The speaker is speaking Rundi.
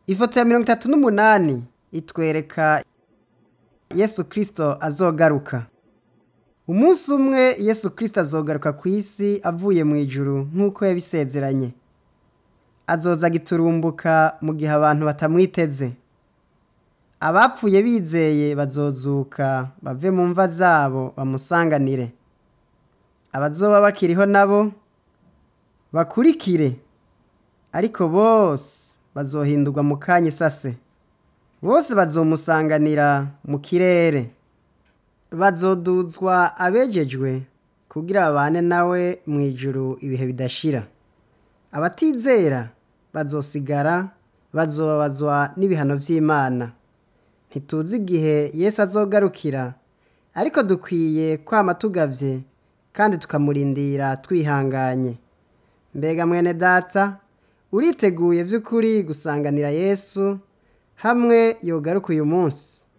Ifoto ya 38 itwereka Yesu Kristo azogaruka. Umunsi umwe Yesu Kristo azogaruka kw'isi avuye mw'ijuru nk'uko yabisezeranye. Azoza giturumbuka mu gihe abantu batamwiteze. Abapfuye bizeye bazozuka bave mu mva zabo bamusanganire. Abazoba bakiriho nabo bakurikire, ariko bose bazohindurwa mu kanya isase. Bose bazomusanganira mu kirere. Bazoduzwa abejejwe kugira babane nawe mw'ijuru ibihe bidashira. Abatizera bazosigara bazobabazwa n'ibihano vy'Imana. Ntituzi igihe Yesu azogarukira, ariko dukwiye kwama tugavye kandi tukamurindira twihanganye. Mbega mwene data, uriteguye vy'ukuri gusanganira Yesu hamwe yogaruka uyu munsi?